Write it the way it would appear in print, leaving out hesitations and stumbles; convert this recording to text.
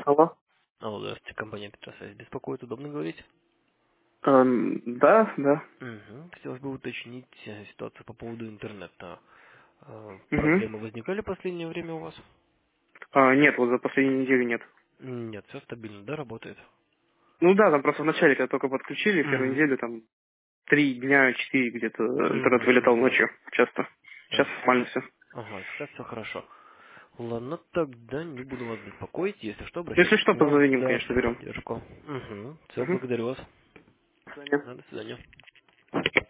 Алло. Алло, здравствуйте, компания Петросвязь беспокоит, удобно говорить? Да, да. Угу. Хотелось бы уточнить ситуацию по поводу интернета. Угу. Проблемы возникали в последнее время у вас? Нет, вот за последнюю неделю нет. Нет, все стабильно, да, работает? Ну да, там просто вначале, когда только подключили, первую Угу. неделю, там 3 дня, 4 где-то интернет Угу, вылетал угу. ночью часто. Сейчас нормально все. Ага, сейчас все хорошо. Ладно, тогда не буду вас беспокоить. Если что, Если обращайтесь к что, нам, позвоним, да, в конечно, берем. техподдержку. Угу. Все, Угу. благодарю вас. До свидания. До свидания.